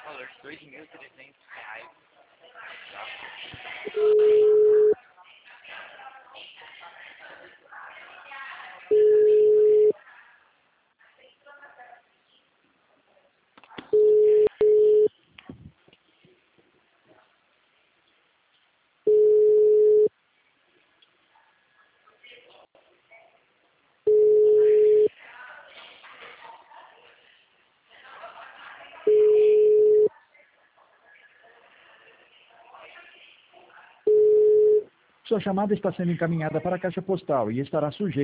Valor de R$ 2.300. Tá? Sua chamada está sendo encaminhada para a caixa postal e estará sujeita